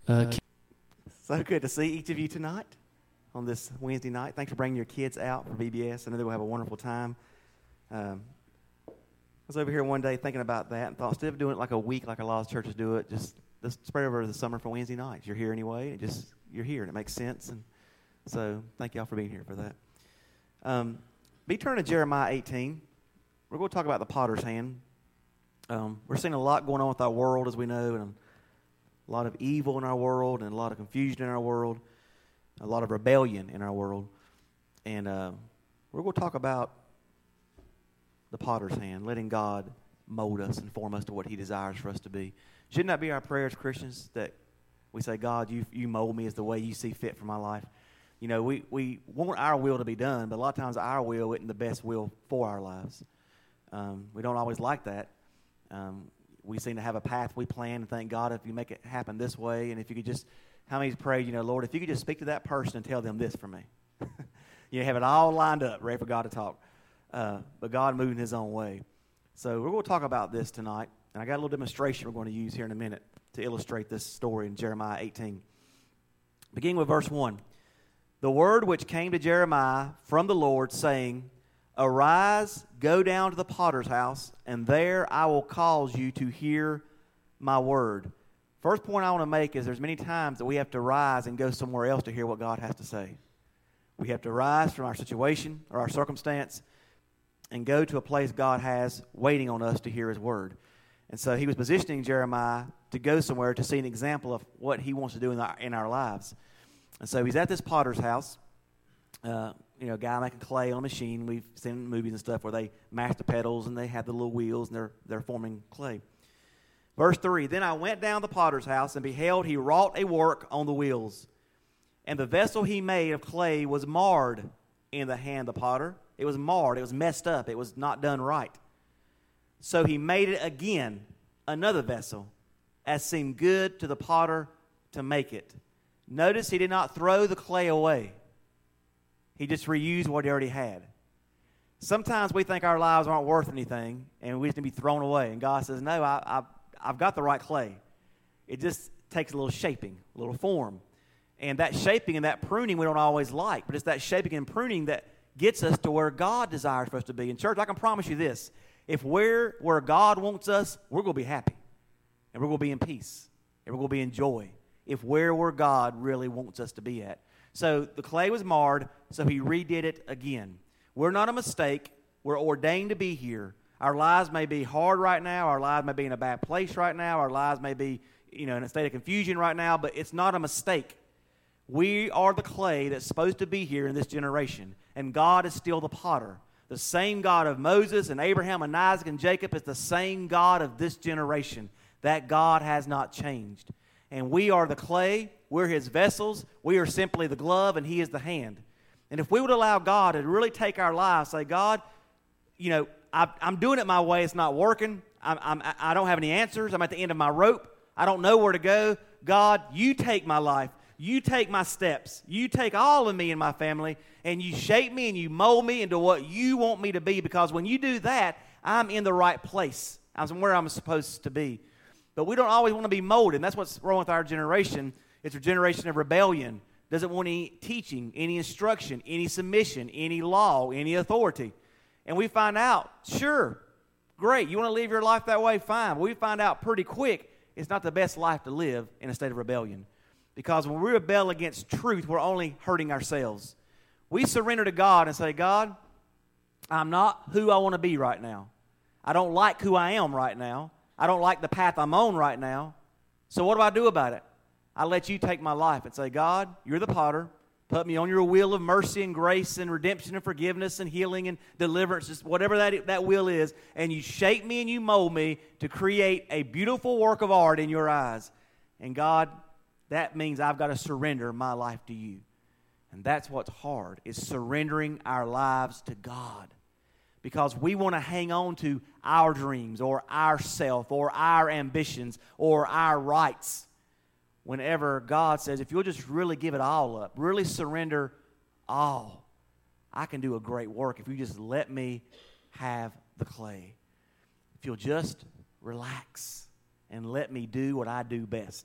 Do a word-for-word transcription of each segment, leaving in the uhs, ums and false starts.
Uh, So good to see each of you tonight on this Wednesday night. Thanks for bringing your kids out for V B S. I know they're going to have a wonderful time. Um, I was over here one day thinking about that and thought, instead of doing it like a week like a lot of churches do it, just let's spread over the summer for Wednesday nights. You're here anyway. It just You're here, and it makes sense. And so thank y'all for being here for that. Um, be turning to Jeremiah eighteen. We're going to talk about the potter's hand. Um, we're seeing a lot going on with our world, as we know, and a lot of evil in our world, and a lot of confusion in our world, a lot of rebellion in our world. And uh, we're going to talk about the potter's hand, letting God mold us and form us to what he desires for us to be. Shouldn't that be our prayer as Christians, that we say, God, you you mold me as the way you see fit for my life? You know, we, we want our will to be done, but a lot of times our will isn't the best will for our lives. Um, we don't always like that. Um, we seem to have a path we plan and thank God if you make it happen this way, and if you could just, how many's prayed, you know, Lord, if you could just speak to that person and tell them this for me. You have it all lined up, ready for God to talk. Uh, but God moving his own way. So we're going to talk about this tonight, and I got a little demonstration we're going to use here in a minute to illustrate this story in Jeremiah eighteen. Beginning with verse one. The word which came to Jeremiah from the Lord, saying, Arise, go down to the potter's house, and there I will cause you to hear my word. First point I want to make is there's many times that we have to rise and go somewhere else to hear what God has to say. We have to rise from our situation or our circumstance and go to a place God has waiting on us to hear his word. And so he was positioning Jeremiah to go somewhere to see an example of what he wants to do in our, in our lives. And so he's at this potter's house. Uh, you know, a guy making clay on a machine. We've seen in movies and stuff where they mash the pedals and they have the little wheels and they're they're forming clay. Verse three, Then I went down to the potter's house and beheld he wrought a work on the wheels. And the vessel he made of clay was marred in the hand of the potter. It was marred. It was messed up. It was not done right. So he made it again, another vessel, as seemed good to the potter to make it. Notice he did not throw the clay away. He just reused what he already had. Sometimes we think our lives aren't worth anything, and we just need to be thrown away. And God says, no, I, I, I've got the right clay. It just takes a little shaping, a little form. And that shaping and that pruning we don't always like, but it's that shaping and pruning that gets us to where God desires for us to be. In church, I can promise you this. If we're where God wants us, we're going to be happy. And we're going to be in peace. And we're going to be in joy. If we're where God really wants us to be at. So the clay was marred, so he redid it again. We're not a mistake. We're ordained to be here. Our lives may be hard right now. Our lives may be in a bad place right now. Our lives may be, you know, in a state of confusion right now, but it's not a mistake. We are the clay that's supposed to be here in this generation, and God is still the potter. The same God of Moses and Abraham and Isaac and Jacob is the same God of this generation. That God has not changed. And we are the clay. We're his vessels. We are simply the glove, and he is the hand. And if we would allow God to really take our lives, say, God, you know, I, I'm doing it my way. It's not working. I'm, I'm, I don't have any answers. I'm at the end of my rope. I don't know where to go. God, you take my life. You take my steps. You take all of me and my family, and you shape me and you mold me into what you want me to be, because when you do that, I'm in the right place. I'm where I'm supposed to be. But we don't always want to be molded, and that's what's wrong with our generation. It's a generation of rebellion. Doesn't want any teaching, any instruction, any submission, any law, any authority. And we find out, sure, great, you want to live your life that way, fine. But we find out pretty quick it's not the best life to live in a state of rebellion. Because when we rebel against truth, we're only hurting ourselves. We surrender to God and say, God, I'm not who I want to be right now. I don't like who I am right now. I don't like the path I'm on right now. So what do I do about it? I let you take my life and say, God, you're the potter. Put me on your wheel of mercy and grace and redemption and forgiveness and healing and deliverance, just whatever that, that will is. And you shape me and you mold me to create a beautiful work of art in your eyes. And God, that means I've got to surrender my life to you. And that's what's hard, is surrendering our lives to God. Because we want to hang on to our dreams or our self or our ambitions or our rights. Whenever God says, if you'll just really give it all up, really surrender all, I can do a great work if you just let me have the clay. If you'll just relax and let me do what I do best.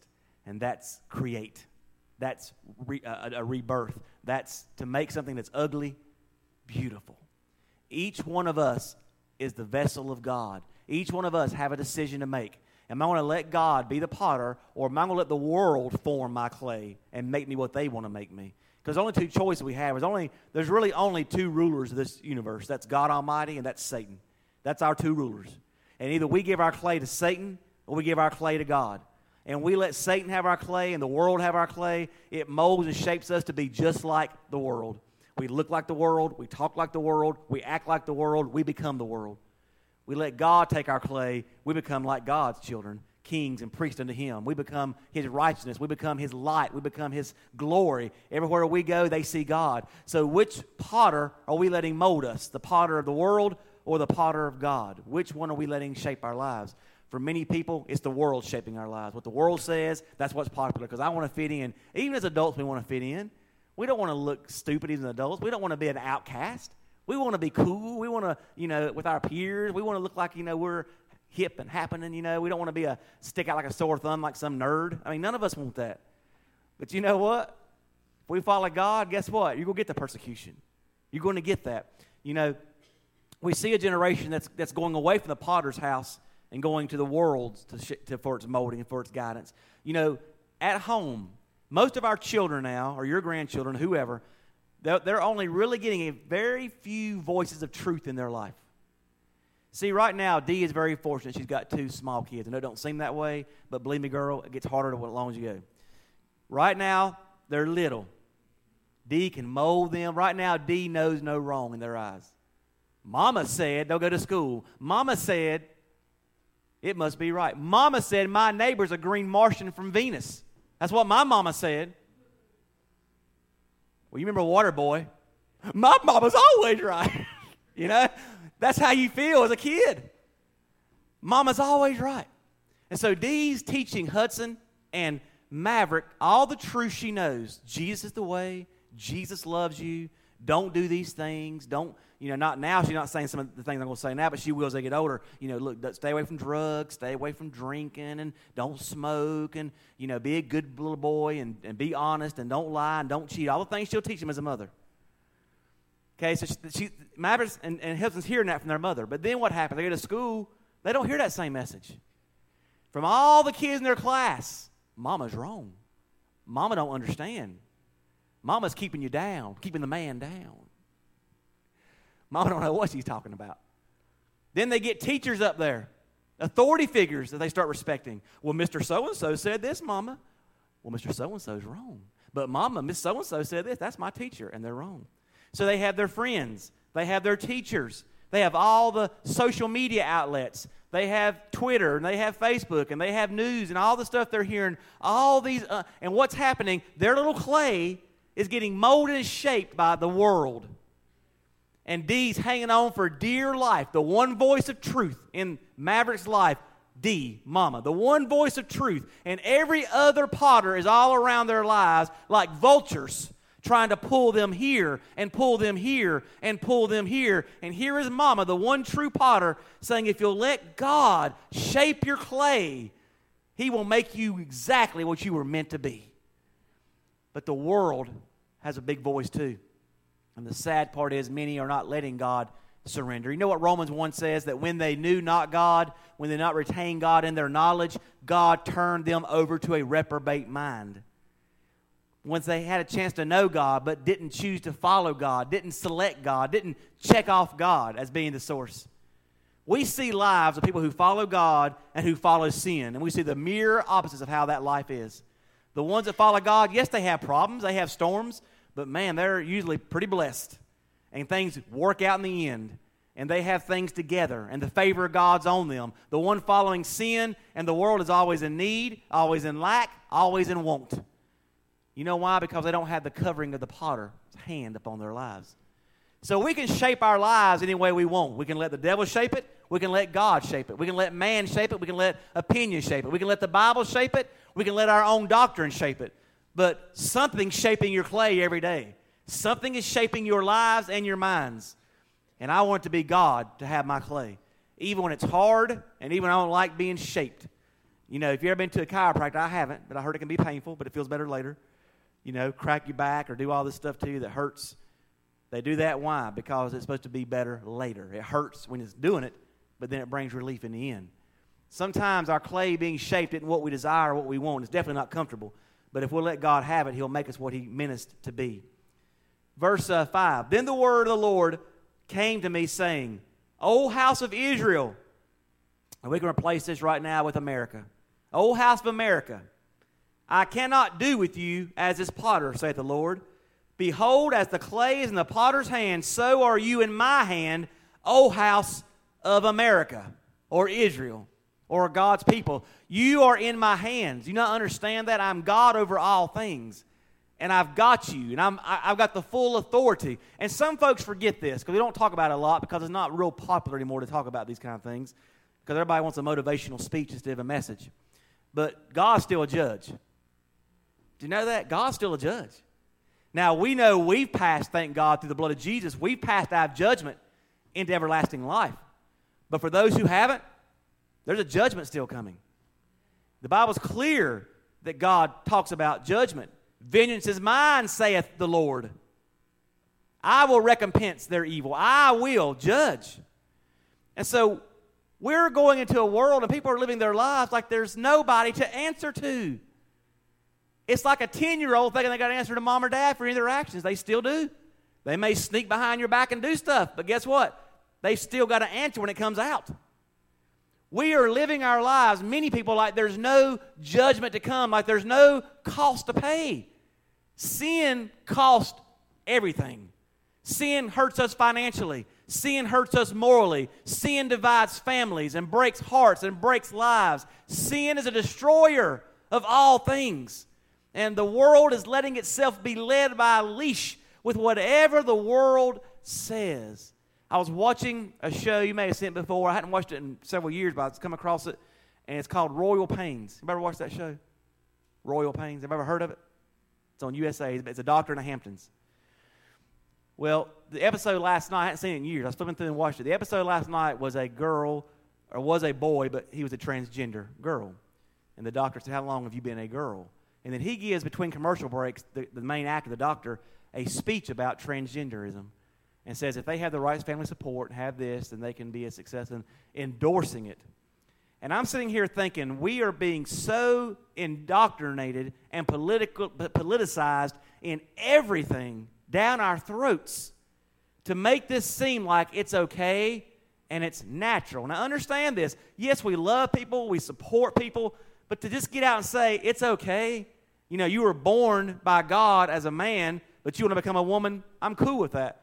and that's create. That's re, uh, a rebirth. That's to make something that's ugly beautiful. Each one of us is the vessel of God. Each one of us have a decision to make. Am I going to let God be the potter, or am I going to let the world form my clay and make me what they want to make me? Because only two choices we have. There's, only, there's really only two rulers of this universe. That's God Almighty and that's Satan. That's our two rulers. And either we give our clay to Satan or we give our clay to God. And we let Satan have our clay and the world have our clay. It molds and shapes us to be just like the world. We look like the world. We talk like the world. We act like the world. We become the world. We let God take our clay. We become like God's children, kings and priests unto Him. We become His righteousness. We become His light. We become His glory. Everywhere we go, they see God. So which potter are we letting mold us? The potter of the world or the potter of God? Which one are we letting shape our lives? For many people, it's the world shaping our lives. What the world says, that's what's popular, because I want to fit in. Even as adults, we want to fit in. We don't want to look stupid as adults. We don't want to be an outcast. We want to be cool. We want to, you know, with our peers, we want to look like, you know, we're hip and happening, you know. We don't want to be a stick out like a sore thumb like some nerd. I mean, none of us want that. But you know what? If we follow God, guess what? You're going to get the persecution. You're going to get that. You know, we see a generation that's that's going away from the potter's house and going to the world to, sh- to for its molding and for its guidance. You know, at home, most of our children now, or your grandchildren, whoever, they're, they're only really getting a very few voices of truth in their life. See, right now, Dee is very fortunate. She's got two small kids. I know it don't seem that way, but believe me, girl, it gets harder the longer as you go. Right now, they're little. Dee can mold them. Right now, Dee knows no wrong in their eyes. Mama said, don't go to school. Mama said, it must be right. Mama said, my neighbor's a green Martian from Venus. That's what my mama said. Well, you remember Waterboy? My mama's always right. You know? That's how you feel as a kid. Mama's always right. And so Dee's teaching Hudson and Maverick all the truth she knows. Jesus is the way. Jesus loves you. Don't do these things. Don't, you know, not now. She's not saying some of the things I'm going to say now, but she will as they get older. You know, look, stay away from drugs, stay away from drinking, and don't smoke, and, you know, be a good little boy, and, and be honest, and don't lie, and don't cheat. All the things she'll teach him as a mother. Okay, so she, she Maverick and, and Hudson's hearing that from their mother. But then what happens? They go to school, they don't hear that same message. From all the kids in their class, Mama's wrong. Mama don't understand. Mama's keeping you down, keeping the man down. Mama don't know what she's talking about. Then they get teachers up there, authority figures that they start respecting. Well, Mister So-and-so said this, Mama. Well, Mister So-and-so's wrong. But Mama, Miss So-and-so said this. That's my teacher, and they're wrong. So they have their friends. They have their teachers. They have all the social media outlets. They have Twitter, and they have Facebook, and they have news, and all the stuff they're hearing. All these, uh, and what's happening, their little clay is getting molded and shaped by the world. And Dee's hanging on for dear life. The one voice of truth in Maverick's life, Dee, Mama. The one voice of truth. And every other potter is all around their lives like vultures trying to pull them here and pull them here and pull them here. And here is Mama, the one true potter, saying if you'll let God shape your clay, He will make you exactly what you were meant to be. But the world has a big voice too. And the sad part is many are not letting God surrender. You know what Romans one says? That when they knew not God, when they did not retain God in their knowledge, God turned them over to a reprobate mind. Once they had a chance to know God, but didn't choose to follow God, didn't select God, didn't check off God as being the source. We see lives of people who follow God and who follow sin. And we see the mirror opposites of how that life is. The ones that follow God, yes, they have problems, they have storms, but man, they're usually pretty blessed. And things work out in the end. And they have things together, and the favor of God's on them. The one following sin and the world is always in need, always in lack, always in want. You know why? Because they don't have the covering of the potter's hand upon their lives. So we can shape our lives any way we want. We can let the devil shape it. We can let God shape it. We can let man shape it. We can let opinion shape it. We can let the Bible shape it. We can let our own doctrine shape it. But something's shaping your clay every day. Something is shaping your lives and your minds. And I want it to be God to have my clay. Even when it's hard and even when I don't like being shaped. You know, if you've ever been to a chiropractor, I haven't, but I heard it can be painful, but it feels better later. You know, crack your back or do all this stuff to you that hurts. They do that, why? Because it's supposed to be better later. It hurts when it's doing it, but then it brings relief in the end. Sometimes our clay being shaped isn't what we desire or what we want. It's definitely not comfortable. But if we'll let God have it, He'll make us what He meant us to be. Verse uh, five, Then the word of the Lord came to me, saying, O house of Israel, and we can replace this right now with America. O house of America, I cannot do with you as this potter, saith the Lord. Behold, as the clay is in the potter's hand, so are you in my hand, O house of America, or Israel, or God's people. You are in my hands. You not understand that? I'm God over all things. And I've got you, and I'm, I, I've got the full authority. And some folks forget this, because we don't talk about it a lot, because it's not real popular anymore to talk about these kind of things, because everybody wants a motivational speech instead of a message. But God's still a judge. Do you know that? God's still a judge. Now, we know we've passed, thank God, through the blood of Jesus, we've passed out of judgment into everlasting life. But for those who haven't, there's a judgment still coming. The Bible's clear that God talks about judgment. Vengeance is mine, saith the Lord. I will recompense their evil. I will judge. And so we're going into a world and people are living their lives like there's nobody to answer to. It's like a ten-year-old thinking they got to answer to mom or dad for any of their actions. They still do. They may sneak behind your back and do stuff, but guess what? They still got to answer when it comes out. We are living our lives, many people, like there's no judgment to come, like there's no cost to pay. Sin costs everything. Sin hurts us financially. Sin hurts us morally. Sin divides families and breaks hearts and breaks lives. Sin is a destroyer of all things. And the world is letting itself be led by a leash with whatever the world says. I was watching a show you may have seen it before. I hadn't watched it in several years, but I've come across it. And it's called Royal Pains. You ever watched that show? Royal Pains. Have you ever heard of it? It's on U S A. It's a doctor in the Hamptons. Well, the episode last night, I hadn't seen it in years. I was flipping through and watched it. The episode last night was a girl, or was a boy, but he was a transgender girl. And the doctor said, how long have you been a girl? And then he gives, between commercial breaks, the, the main actor, the doctor, a speech about transgenderism. And says if they have the right family support and have this, then they can be a success in endorsing it. And I'm sitting here thinking we are being so indoctrinated and political, politicized in everything down our throats to make this seem like it's okay and it's natural. Now understand this. Yes, we love people, we support people, but to just get out and say it's okay, you know, you were born by God as a man, but you want to become a woman, I'm cool with that.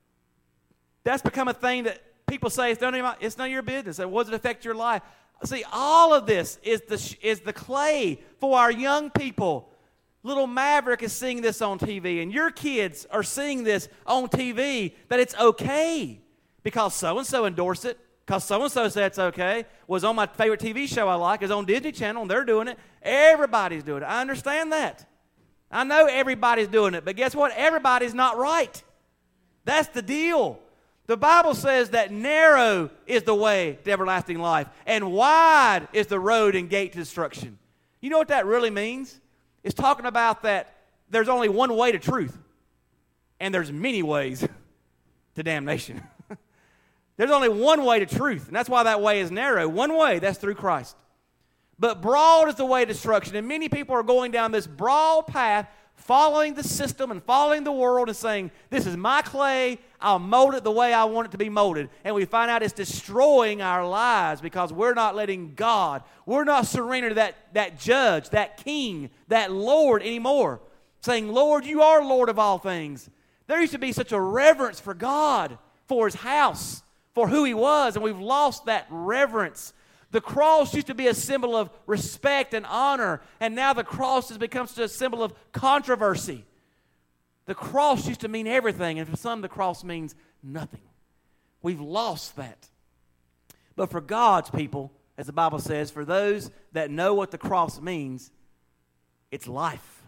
That's become a thing that people say it's none of, my, it's none of your business. It doesn't affect your life. See, all of this is the, is the clay for our young people. Little Maverick is seeing this on T V, and your kids are seeing this on T V, that it's okay because so-and-so endorsed it, because so-and-so said it's okay. Was on my favorite T V show I like, is on Disney Channel, and they're doing it. Everybody's doing it. I understand that. I know everybody's doing it, but guess what? Everybody's not right. That's the deal. The Bible says that narrow is the way to everlasting life, and wide is the road and gate to destruction. You know what that really means? It's talking about that there's only one way to truth, and there's many ways to damnation. There's only one way to truth, and that's why that way is narrow. One way, that's through Christ. But broad is the way to destruction, and many people are going down this broad path, following the system and following the world and saying, this is my clay, I'll mold it the way I want it to be molded. And we find out it's destroying our lives because we're not letting God, we're not surrendering to that, that judge, that king, that Lord anymore. Saying, Lord, you are Lord of all things. There used to be such a reverence for God, for His house, for who He was, and we've lost that reverence. The cross used to be a symbol of respect and honor, and now the cross has become such a symbol of controversy. The cross used to mean everything, and for some the cross means nothing. We've lost that. But for God's people, as the Bible says, for those that know what the cross means, it's life.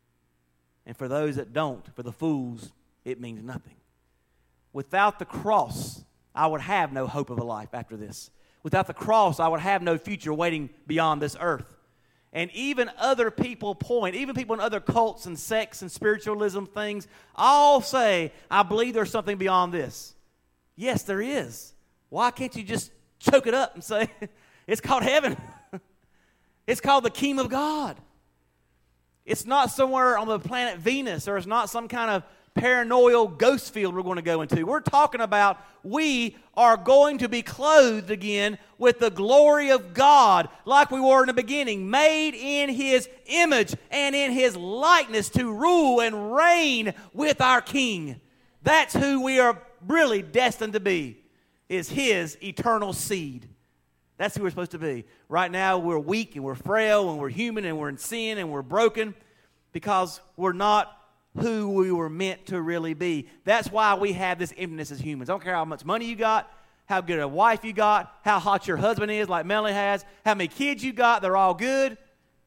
And for those that don't, for the fools, it means nothing. Without the cross, I would have no hope of a life after this. Without the cross, I would have no future waiting beyond this earth. And even other people point, even people in other cults and sects and spiritualism things, all say, I believe there's something beyond this. Yes, there is. Why can't you just choke it up and say, it's called heaven? It's called the kingdom of God. It's not somewhere on the planet Venus, or it's not some kind of paranoid ghost field we're going to go into. We're talking about we are going to be clothed again with the glory of God like we were in the beginning, made in His image and in His likeness to rule and reign with our King. That's who we are really destined to be, is His eternal seed. That's who we're supposed to be. Right now we're weak and we're frail and we're human and we're in sin and we're broken because we're not who we were meant to really be. That's why we have this emptiness as humans. I don't care how much money you got, how good a wife you got, how hot your husband is like Melanie has, how many kids you got, they're all good.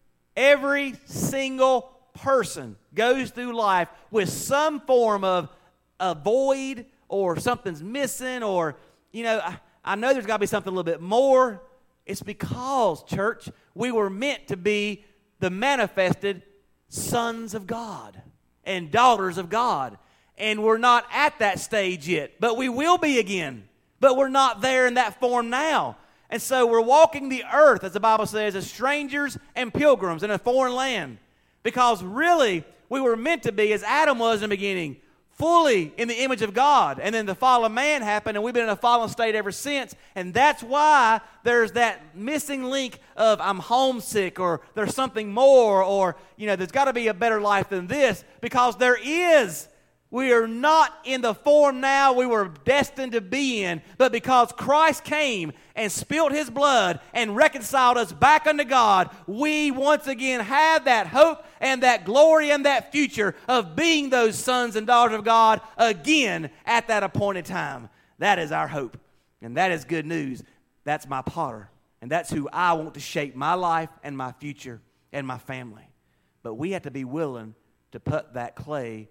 Every single person goes through life with some form of a void, or something's missing, or, you know, I, I know there's got to be something a little bit more. It's because, church, we were meant to be the manifested sons of God and daughters of God. And we're not at that stage yet, but we will be again. But we're not there in that form now. And so we're walking the earth, as the Bible says, as strangers and pilgrims in a foreign land. Because really, we were meant to be, as Adam was in the beginning, fully in the image of God. And then the fall of man happened, and we've been in a fallen state ever since. And that's why there's that missing link of I'm homesick, or there's something more, or, you know, there's got to be a better life than this, because there is. We are not in the form now we were destined to be in, but because Christ came and spilled His blood and reconciled us back unto God, we once again have that hope and that glory and that future of being those sons and daughters of God again at that appointed time. That is our hope, and that is good news. That's my potter, and that's who I want to shape my life and my future and my family. But we have to be willing to put that clay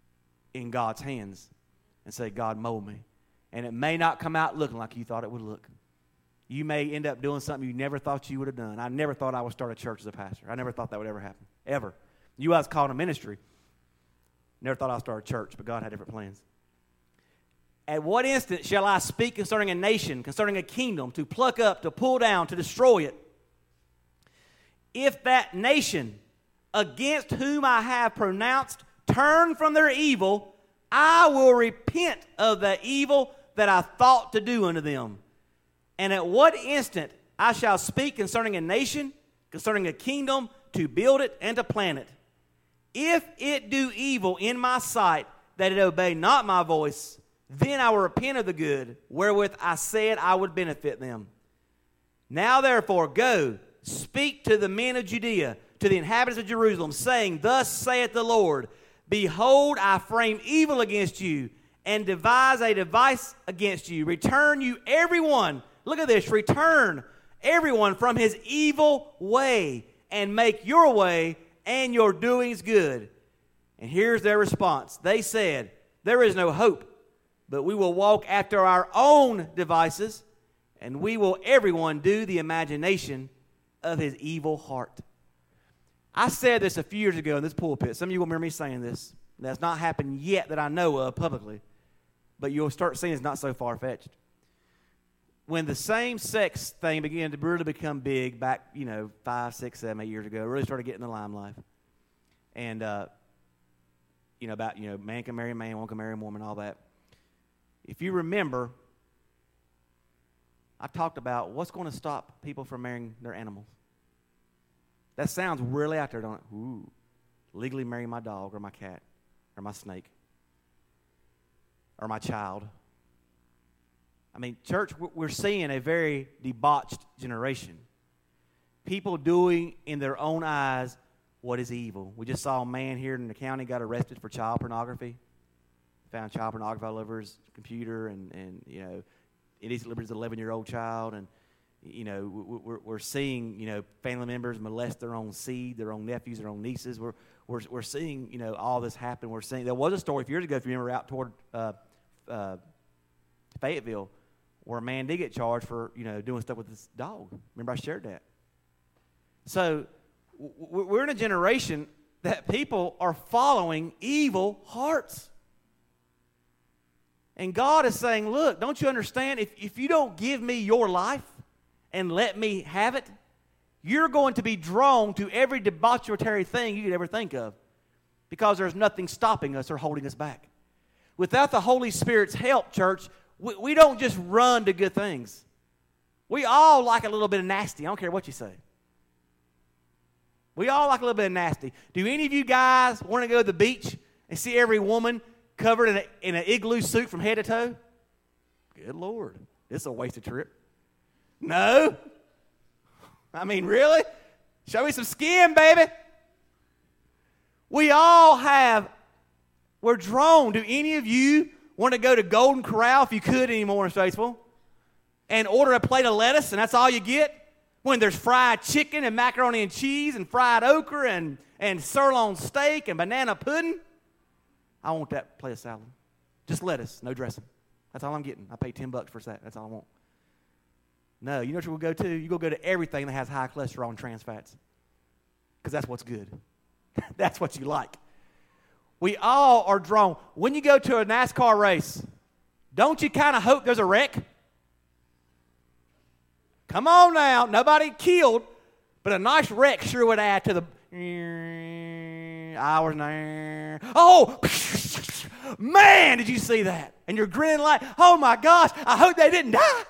in God's hands and say, God, mold me. And it may not come out looking like you thought it would look. You may end up doing something you never thought you would have done. I never thought I would start a church as a pastor. I never thought that would ever happen, ever. You, I was called a ministry. Never thought I'd start a church, but God had different plans. At what instant shall I speak concerning a nation, concerning a kingdom, to pluck up, to pull down, to destroy it? If that nation against whom I have pronounced turn from their evil, I will repent of the evil that I thought to do unto them. And at what instant I shall speak concerning a nation, concerning a kingdom, to build it and to plant it. If it do evil in my sight, that it obey not my voice, then I will repent of the good, wherewith I said I would benefit them. Now therefore go, speak to the men of Judea, to the inhabitants of Jerusalem, saying, Thus saith the Lord, Behold, I frame evil against you, and devise a device against you. Return you everyone, look at this, return everyone from his evil way, and make your way and your doings good. And here's their response. They said, There is no hope, but we will walk after our own devices, and we will everyone do the imagination of his evil heart. I said this a few years ago in this pulpit. Some of you will remember me saying this. That's not happened yet that I know of publicly, but you'll start seeing it's not so far-fetched. When the same-sex thing began to really become big back, you know, five, six, seven, eight years ago, it really started getting the limelight. And, uh, you know, about, you know, man can marry a man, woman can marry a woman, all that. If you remember, I talked about what's going to stop people from marrying their animals. That sounds really out there, don't it? Ooh, legally marry my dog or my cat or my snake or my child. I mean, church, we're seeing a very debauched generation. People doing in their own eyes what is evil. We just saw a man here in the county got arrested for child pornography. Found child pornography all over his computer, and, and you know, indecent liberty is an eleven-year-old child, and you know, we're, we're seeing, you know, family members molest their own seed, their own nephews, their own nieces. We're, we're, we're seeing, you know, all this happen. We're seeing, there was a story a few years ago, if you remember, out toward uh, uh, Fayetteville, where a man did get charged for, you know, doing stuff with his dog. Remember I shared that. So w- we're in a generation that people are following evil hearts. And God is saying, look, don't you understand? If, if you don't give me your life and let me have it, you're going to be drawn to every debauchery thing you could ever think of, because there's nothing stopping us or holding us back. Without the Holy Spirit's help, church, we, we don't just run to good things. We all like a little bit of nasty. I don't care what you say. We all like a little bit of nasty. Do any of you guys want to go to the beach and see every woman covered in, a, in an igloo suit from head to toe? Good Lord. This is a wasted trip. No. I mean, really? Show me some skin, baby. We all have, we're drawn. Do any of you want to go to Golden Corral, if you could anymore in Statesville, and order a plate of lettuce and that's all you get? When there's fried chicken and macaroni and cheese and fried okra and, and sirloin steak and banana pudding? I want that plate of salad. Just lettuce, no dressing. That's all I'm getting. I pay ten bucks for that. That's all I want. No, you know what you'll go to? You go go to everything that has high cholesterol and trans fats, because that's what's good. That's what you like. We all are drawn. When you go to a NASCAR race, don't you kind of hope there's a wreck? Come on now. Nobody killed, but a nice wreck sure would add to the hours and oh, man, did you see that? And you're grinning like, oh my gosh, I hope they didn't die.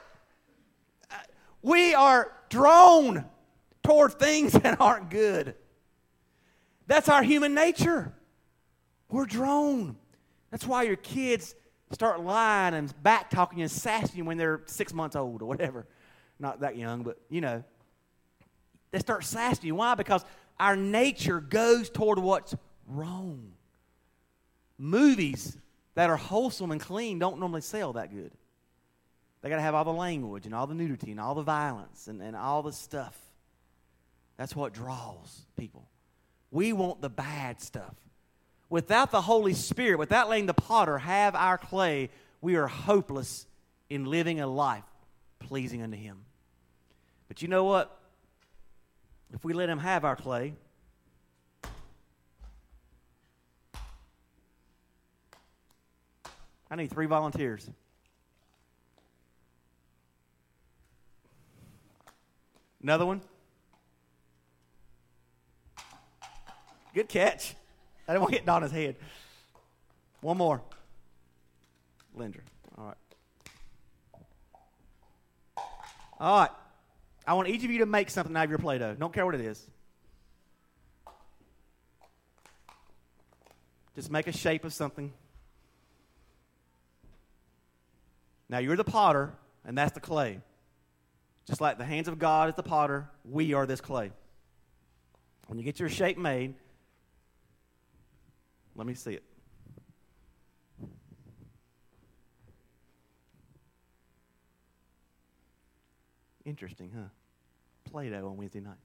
We are drawn toward things that aren't good. That's our human nature. We're drawn. That's why your kids start lying and back-talking you and sassing you when they're six months old or whatever. Not that young, but, you know. They start sassing you. Why? Because our nature goes toward what's wrong. Movies that are wholesome and clean don't normally sell that good. They got to have all the language and all the nudity and all the violence and, and all the stuff. That's what draws people. We want the bad stuff. Without the Holy Spirit, without letting the potter have our clay, we are hopeless in living a life pleasing unto Him. But you know what? If we let Him have our clay, I need three volunteers. Another one? Good catch. I didn't want to hit Donna's head. One more. Lindra. All right. All right. I want each of you to make something out of your Play-Doh. Don't care what it is. Just make a shape of something. Now, you're the potter, and that's the clay. Just like the hands of God is the potter, we are this clay. When you get your shape made, let me see it. Interesting, huh? Play-Doh on Wednesday night.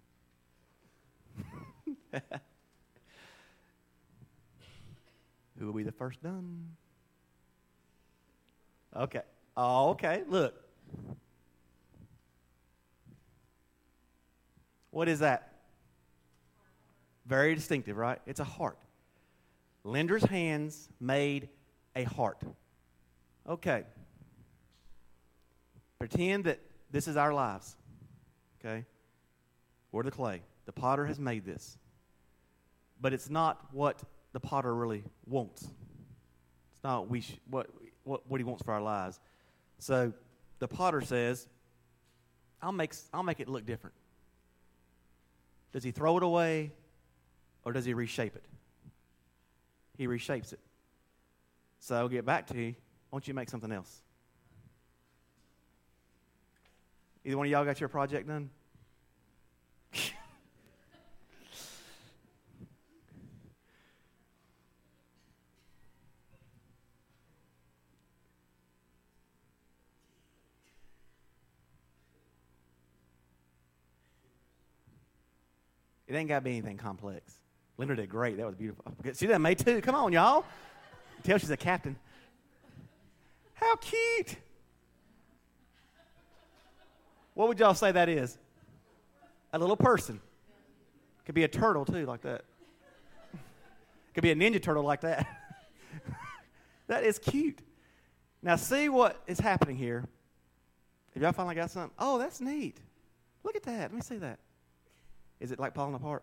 Who will be the first done? Okay. Oh, okay. Look. What is that? Very distinctive, right? It's a heart. Linder's hands made a heart. Okay. Pretend that this is our lives. Okay? We're the clay. The potter has made this. But it's not what the potter really wants. It's not we sh- what, what what he wants for our lives. So the potter says, I'll make I'll make it look different. Does he throw it away or does he reshape it? He reshapes it. So I'll get back to you. Why don't you make something else? Either one of y'all got your project done? It ain't got to be anything complex. Linda did great. That was beautiful. See that made too? Come on, y'all. Tell she's a captain. How cute. What would y'all say that is? A little person. Could be a turtle, too, like that. Could be a Ninja Turtle like that. That is cute. Now, see what is happening here. If y'all finally got something, oh, that's neat. Look at that. Let me see that. Is it like falling apart?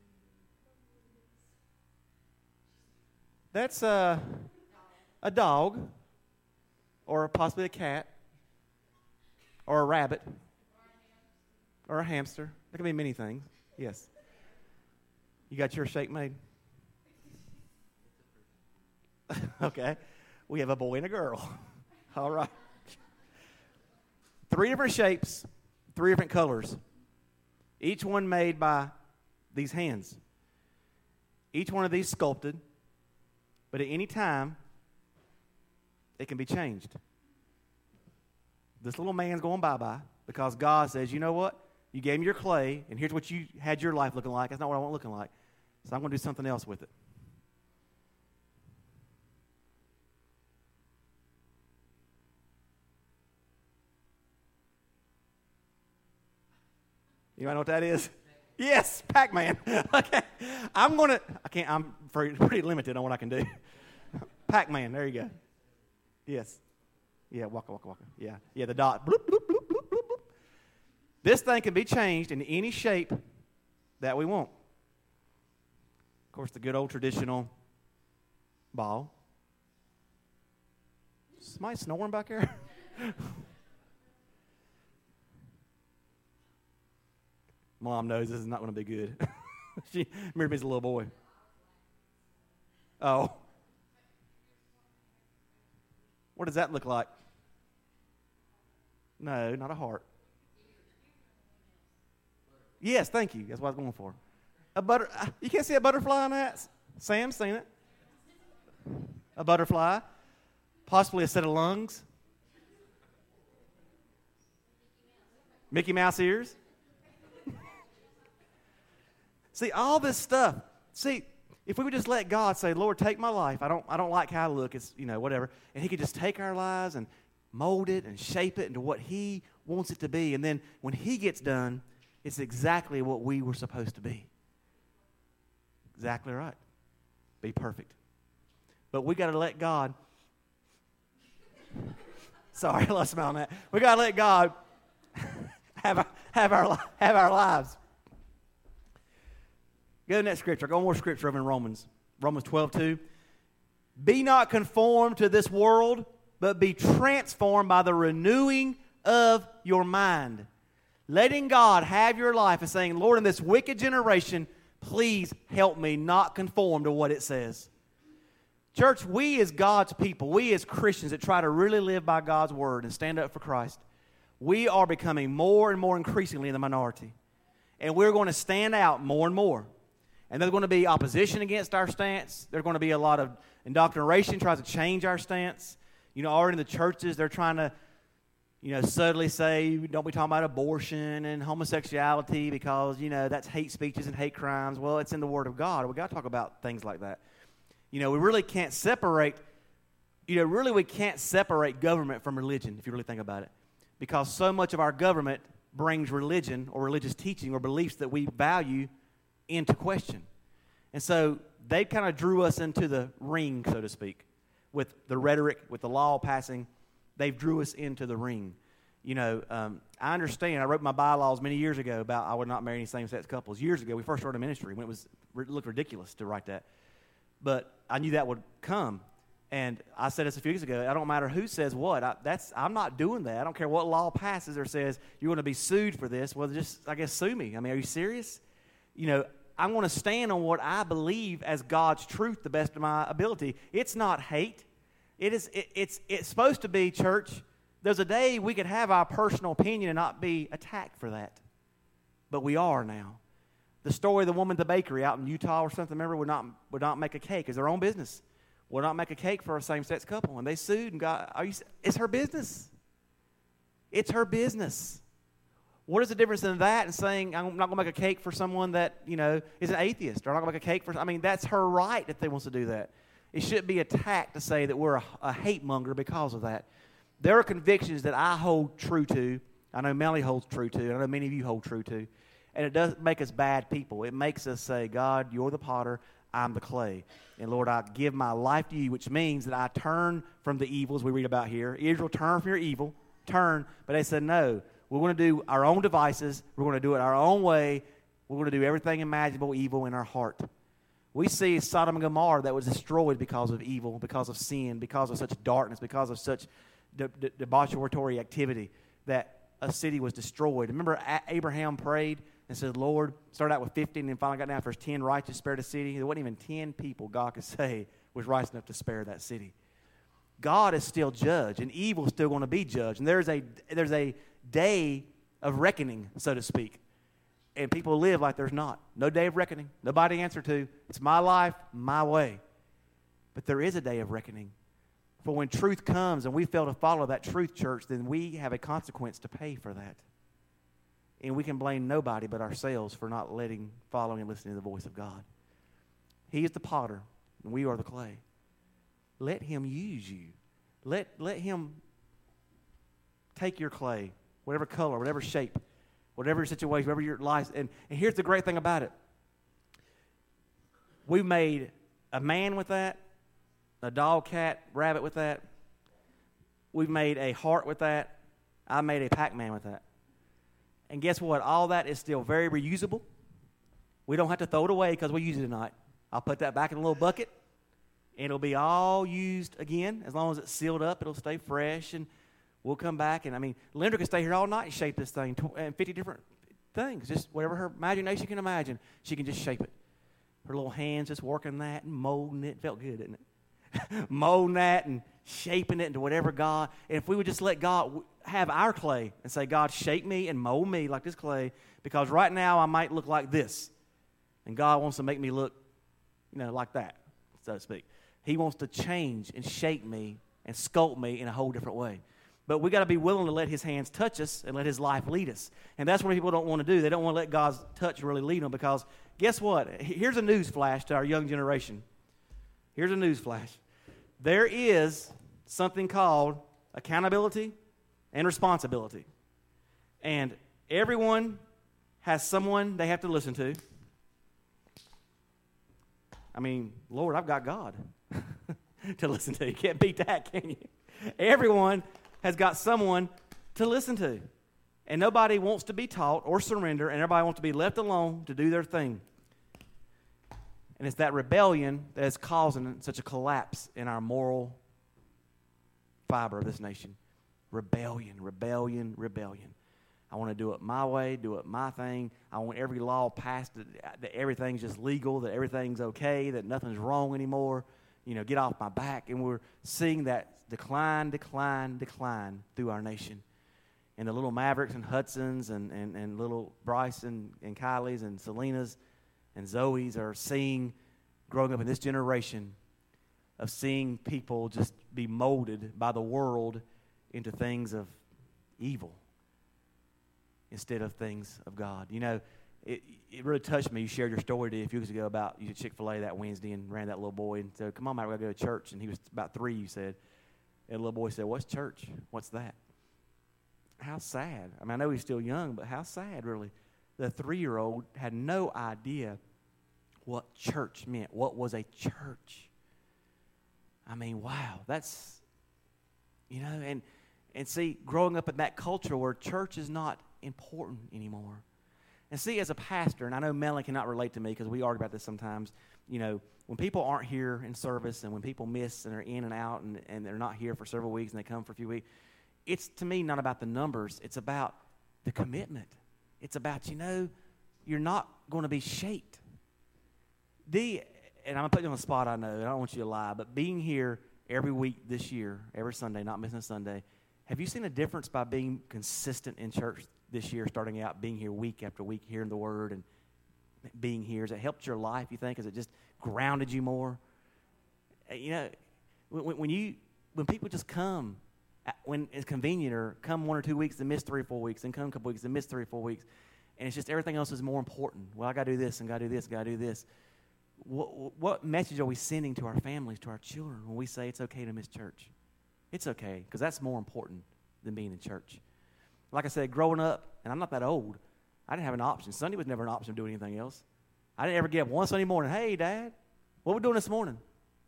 That's uh, a dog, or possibly a cat, or a rabbit, or a hamster. There can be many things. Yes. You got your shape made? Okay. We have a boy and a girl. All right. Three different shapes, three different colors. Each one made by these hands. Each one of these sculpted, but at any time, it can be changed. This little man's going bye-bye because God says, you know what? You gave me your clay, and here's what you had your life looking like. That's not what I want it looking like. So I'm going to do something else with it. You know what that is? Yes, Pac-Man. Okay, I'm gonna. I can't. I'm pretty, pretty limited on what I can do. Pac-Man. There you go. Yes. Yeah. Waka waka waka. Yeah. Yeah. The dot. Bloop, bloop, bloop, bloop, bloop, bloop. This thing can be changed in any shape that we want. Of course, the good old traditional ball. Somebody snoring back there? Mom knows this is not going to be good. She remember me as a little boy. Oh. What does that look like? No, not a heart. Yes, thank you. That's what I was going for. A butter. You can't see a butterfly on that? Sam's seen it. A butterfly. Possibly a set of lungs. Mickey Mouse ears. See, all this stuff. See, if we would just let God say, Lord, take my life. I don't I don't like how I look. It's, you know, whatever. And he could just take our lives and mold it and shape it into what he wants it to be. And then when he gets done, it's exactly what we were supposed to be. Exactly right. Be perfect. But we got to let God. Sorry, I lost smell on that. We got to let God have our, have our, have our lives. Go to the next scripture. Go one more scripture over in Romans. Romans twelve two. Be not conformed to this world, but be transformed by the renewing of your mind. Letting God have your life and saying, Lord, in this wicked generation, please help me not conform to what it says. Church, we as God's people, we as Christians that try to really live by God's word and stand up for Christ, we are becoming more and more increasingly in the minority. And we're going to stand out more and more. And there's going to be opposition against our stance. There's going to be a lot of indoctrination tries to change our stance. You know, already in the churches, they're trying to, you know, subtly say, don't be talking about abortion and homosexuality because, you know, that's hate speeches and hate crimes. Well, it's in the Word of God. We've got to talk about things like that. You know, we really can't separate, you know, really we can't separate government from religion, if you really think about it. Because so much of our government brings religion or religious teaching or beliefs that we value into question. And so they kind of drew us into the ring, so to speak, with the rhetoric, with the law passing. They've drew us into the ring. You know, um, I understand. I wrote my bylaws many years ago about I would not marry any same-sex couples. Years ago, we first started ministry when it was it looked ridiculous to write that. But I knew that would come. And I said this a few weeks ago. I don't matter who says what. I, that's I'm not doing that. I don't care what law passes or says you're going to be sued for this. Well, just I guess sue me. I mean, are you serious? You know, I'm going to stand on what I believe as God's truth, the best of my ability. It's not hate. It is. It, it's. It's supposed to be, church. There's a day we could have our personal opinion and not be attacked for that, but we are now. The story of the woman at the bakery out in Utah or something. Remember, would not would not make a cake. It's their own business. Would not make a cake for a same-sex couple, and they sued and got. Are you? It's her business. It's her business. What is the difference in that and saying, I'm not going to make a cake for someone that, you know, is an atheist, or I'm not going to make a cake for, I mean, that's her right if they wants to do that. It shouldn't be attacked to say that we're a, a hate monger because of that. There are convictions that I hold true to, I know Melanie holds true to, and I know many of you hold true to. And it doesn't make us bad people. It makes us say, God, you're the potter, I'm the clay. And Lord, I give my life to you, which means that I turn from the evils we read about here. Israel, turn from your evil, turn. But they said, no, we're going to do our own devices. We're going to do it our own way. We're going to do everything imaginable evil in our heart. We see Sodom and Gomorrah that was destroyed because of evil, because of sin, because of such darkness, because of such de- de- debauchery activity, that a city was destroyed. Remember, a- Abraham prayed and said, Lord, started out with fifteen and finally got down to first ten righteous, spared a city. There wasn't even ten people God could say was righteous enough to spare that city. God is still judge, and evil is still going to be judged. And there's a, there's a day of reckoning, so to speak. And people live like there's not. No day of reckoning. Nobody to answer to. It's my life, my way. But there is a day of reckoning. For when truth comes and we fail to follow that truth, church, then we have a consequence to pay for that. And we can blame nobody but ourselves for not letting, following, and listening to the voice of God. He is the potter, and we are the clay. Let him use you. Let, let him take your clay, whatever color, whatever shape, whatever your situation, whatever your life. And, and here's the great thing about it. We made a man with that, a dog, cat, rabbit with that. We've made a heart with that. I made a Pac-Man with that. And guess what? All that is still very reusable. We don't have to throw it away because we use it tonight. I'll put that back in a little bucket, and it'll be all used again. As long as it's sealed up, it'll stay fresh, and we'll come back. And, I mean, Linda could stay here all night and shape this thing, and fifty different things. Just whatever her imagination can imagine, she can just shape it. Her little hands just working that and molding it. Felt good, didn't it? Molding that and shaping it into whatever God. And if we would just let God have our clay and say, God, shape me and mold me like this clay, because right now I might look like this. And God wants to make me look, you know, like that, so to speak. He wants to change and shape me and sculpt me in a whole different way. But we got to be willing to let his hands touch us and let his life lead us. And that's what people don't want to do. They don't want to let God's touch really lead them, because guess what? Here's a news flash to our young generation. Here's a news flash. There is something called accountability and responsibility. And everyone has someone they have to listen to. I mean, Lord, I've got God to listen to. You can't beat that, can you? Everyone has got someone to listen to. And nobody wants to be taught or surrender, and everybody wants to be left alone to do their thing. And it's that rebellion that is causing such a collapse in our moral fiber of this nation. Rebellion, rebellion, rebellion. I want to do it my way, do it my thing. I want every law passed that, that everything's just legal, that everything's okay, that nothing's wrong anymore. You know, get off my back. And we're seeing that decline, decline, decline through our nation. And the little Mavericks and Hudsons and, and, and little Bryce and, and Kylie's and Selena's and Zoe's are seeing, growing up in this generation, of seeing people just be molded by the world into things of evil instead of things of God. You know, it, it really touched me. You shared your story a few weeks ago about you at Chick-fil-A that Wednesday and ran that little boy and said, come on, Matt, we're going to go to church. And he was about three, you said. And the little boy said, what's church? What's that? How sad. I mean, I know he's still young, but how sad, really. The three-year-old had no idea what church meant. What was a church? I mean, wow, that's, you know, and, and see, growing up in that culture where church is not important anymore. And see, as a pastor, and I know Melanie cannot relate to me because we argue about this sometimes, you know, when people aren't here in service and when people miss and they're in and out and, and they're not here for several weeks and they come for a few weeks, it's, to me, not about the numbers. It's about the commitment. It's about, you know, you're not going to be shaped. The, and I'm going to put you on the spot, I know. I don't want you to lie. But being here every week this year, every Sunday, not missing a Sunday, have you seen a difference by being consistent in church this year, starting out, being here week after week, hearing the word and being here? Has it helped your life, you think? Has it just grounded you more? You know, when, when you when people just come when it's convenient, or come one or two weeks and miss three or four weeks, and come a couple weeks and miss three or four weeks, and it's just everything else is more important. Well, I got to do this and got to do this and got to do this. What, what message are we sending to our families, to our children, when we say it's okay to miss church? It's okay, because that's more important than being in church. Like I said, growing up, and I'm not that old, I didn't have an option. Sunday was never an option to do anything else. I didn't ever get up one Sunday morning, hey, Dad, what are we doing this morning?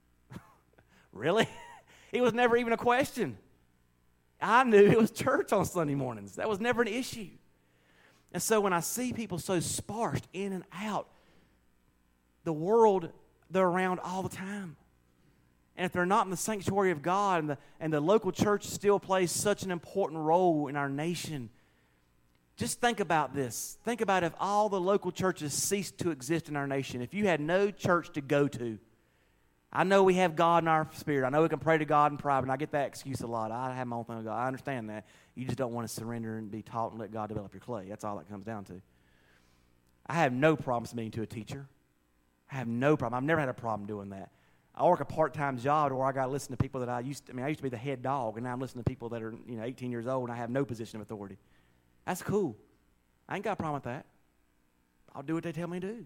Really? It was never even a question. I knew it was church on Sunday mornings. That was never an issue. And so when I see people so sparse in and out, the world, they're around all the time. And if they're not in the sanctuary of God, and the, and the local church still plays such an important role in our nation, just think about this. Think about if all the local churches ceased to exist in our nation. If you had no church to go to. I know we have God in our spirit. I know we can pray to God in private, and I get that excuse a lot. I have my own thing with God. I understand that. You just don't want to surrender and be taught and let God develop your clay. That's all it comes down to. I have no problem submitting to a teacher. I have no problem. I've never had a problem doing that. I work a part-time job where I got to listen to people that I used to, I mean, I used to be the head dog, and now I'm listening to people that are, you know, eighteen years old, and I have no position of authority. That's cool. I ain't got a problem with that. I'll do what they tell me to do.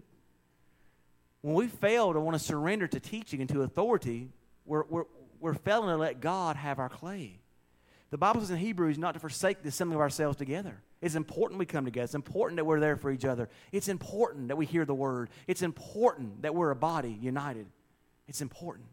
When we fail to want to surrender to teaching and to authority, we're, we're, we're failing to let God have our clay. The Bible says in Hebrews not to forsake the assembling of ourselves together. It's important we come together. It's important that we're there for each other. It's important that we hear the word. It's important that we're a body united. It's important.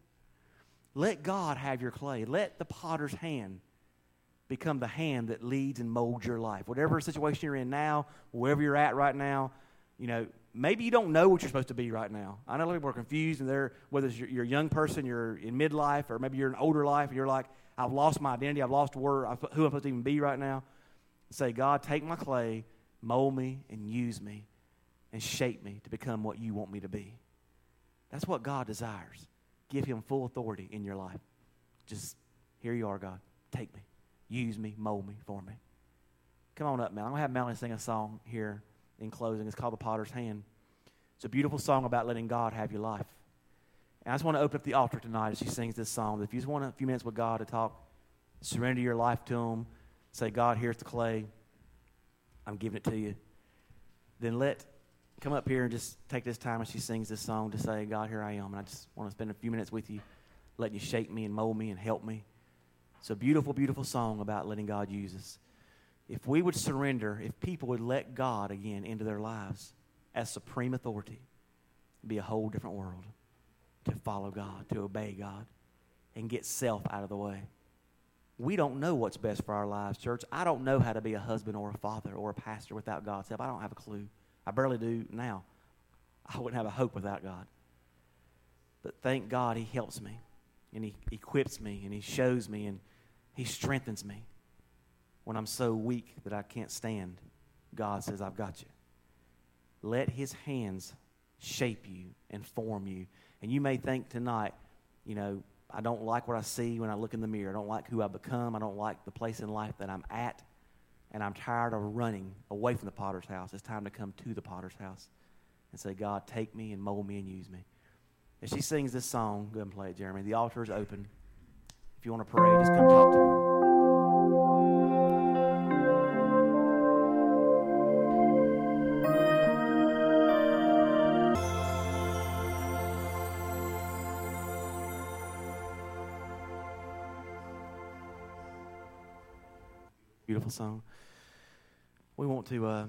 Let God have your clay. Let the potter's hand become the hand that leads and molds your life. Whatever situation you're in now, wherever you're at right now, you know, maybe you don't know what you're supposed to be right now. I know a lot of people are confused, and they're, whether it's you're, you're a young person, you're in midlife, or maybe you're in older life, and you're like, I've lost my identity, I've lost where, who I'm supposed to even be right now. Say, God, take my clay, mold me, and use me, and shape me to become what you want me to be. That's what God desires. Give him full authority in your life. Just, here you are, God. Take me. Use me, mold me, form me. Come on up, man. I'm going to have Melanie sing a song here in closing. It's called The Potter's Hand. It's a beautiful song about letting God have your life. And I just want to open up the altar tonight as she sings this song. If you just want a few minutes with God to talk, surrender your life to him, say, God, here's the clay. I'm giving it to you. Then let, come up here and just take this time as she sings this song to say, God, here I am. And I just want to spend a few minutes with you, letting you shape me and mold me and help me. It's a beautiful, beautiful song about letting God use us. If we would surrender, if people would let God again into their lives as supreme authority, it'd be a whole different world to follow God, to obey God, and get self out of the way. We don't know what's best for our lives, church. I don't know how to be a husband or a father or a pastor without God's help. I don't have a clue. I barely do now. I wouldn't have a hope without God. But thank God he helps me, and he equips me, and he shows me, and he strengthens me. When I'm so weak that I can't stand, God says, I've got you. Let his hands shape you and form you. And you may think tonight, you know, I don't like what I see when I look in the mirror. I don't like who I've become. I don't like the place in life that I'm at. And I'm tired of running away from the potter's house. It's time to come to the potter's house and say, God, take me and mold me and use me. As she sings this song, go ahead and play it, Jeremy. The altar is open. If you want to pray, just come talk to me. Beautiful song. We want to uh,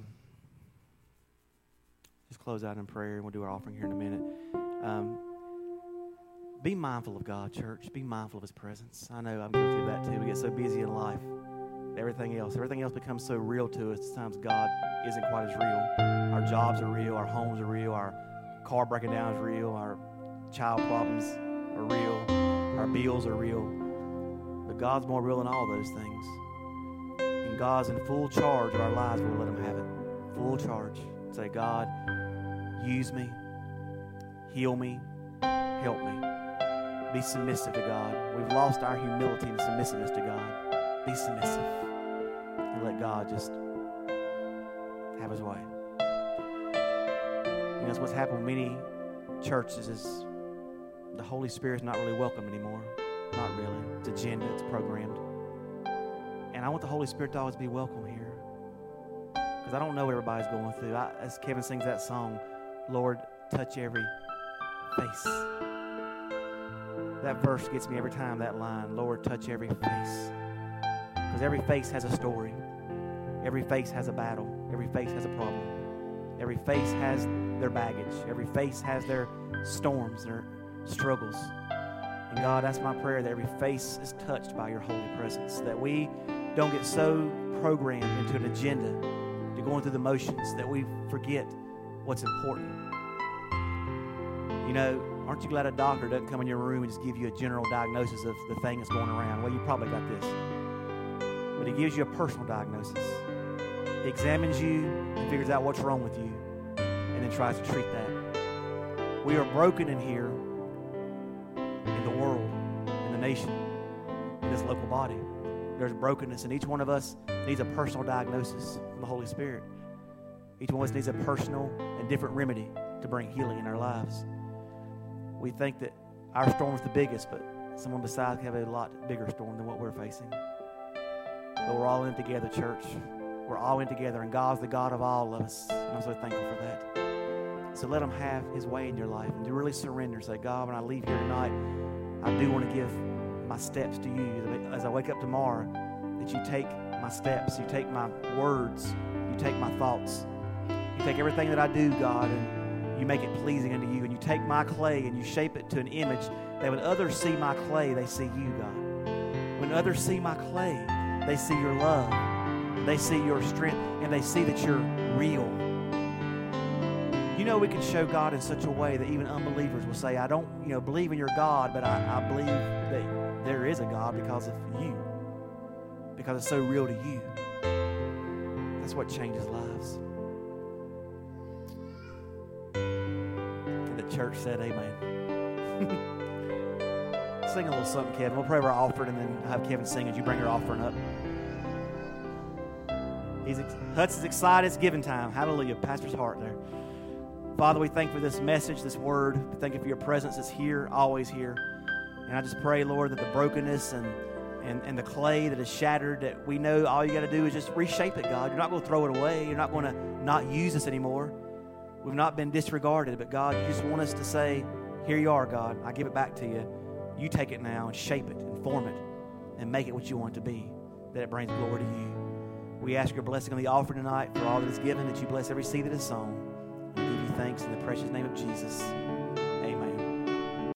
just close out in prayer, and we'll do our offering here in a minute. Um, be mindful of God, church. Be mindful of his presence. I know I'm guilty of that too. We get so busy in life. Everything else. Everything else becomes so real to us. Sometimes God isn't quite as real. Our jobs are real. Our homes are real. Our car breaking down is real. Our child problems are real. Our bills are real. But God's more real than all those things. And God's in full charge of our lives. We'll let him have it. Full charge. Say, God, use me. Heal me. Help me. Be submissive to God. We've lost our humility and submissiveness to God. Be submissive. And let God just have his way. You know, that's what's happened with many churches is the Holy Spirit's not really welcome anymore. Not really. It's agenda. It's programmed. And I want the Holy Spirit to always be welcome here. Because I don't know what everybody's going through. I, as Kevin sings that song, Lord, touch every face. That verse gets me every time, that line, Lord, touch every face. Because every face has a story. Every face has a battle. Every face has a problem. Every face has their baggage. Every face has their storms, their struggles. And God, that's my prayer, that every face is touched by your holy presence, that we don't get so programmed into an agenda to going through the motions that we forget what's important. You know, aren't you glad a doctor doesn't come in your room and just give you a general diagnosis of the thing that's going around? Well, you probably got this. But he gives you a personal diagnosis. He examines you and figures out what's wrong with you and then tries to treat that. We are broken in here, in the world, in the nation, in this local body. There's brokenness, and each one of us needs a personal diagnosis from the Holy Spirit. Each one of us needs a personal and different remedy to bring healing in our lives. We think that our storm is the biggest, but someone besides can have a lot bigger storm than what we're facing. But we're all in it together, church. We're all in together, and God's the God of all of us, and I'm so thankful for that. So let Him have His way in your life, and to really surrender. Say, God, when I leave here tonight, I do want to give my steps to you. As I wake up tomorrow, that you take my steps, you take my words, you take my thoughts, you take everything that I do, God, and you make it pleasing unto you, and you take my clay and you shape it to an image that when others see my clay, they see you, God. When others see my clay, they see your love, they see your strength, and they see that you're real. You know, we can show God in such a way that even unbelievers will say, I don't, you know, believe in your God, but I, I believe that there is a God because of you, because it's so real to you. That's what changes lives. Church said amen. Sing a little something, Kevin. We'll pray over our offering and then have Kevin sing as you bring your offering up. He's ex- Hudson's excited. It's giving time. Hallelujah. Pastor's heart there. Father, we thank you for this message, this word. We thank you for your presence that's here, always here. And I just pray, Lord, that the brokenness and, and, and the clay that is shattered, that we know all you got to do is just reshape it, God. You're not going to throw it away. You're not going to not use us anymore. We've not been disregarded, but God, you just want us to say, here you are, God. I give it back to you. You take it now and shape it and form it and make it what you want it to be, that it brings glory to you. We ask your blessing on the offering tonight for all that is given, that you bless every seed that is sown. We give you thanks in the precious name of Jesus.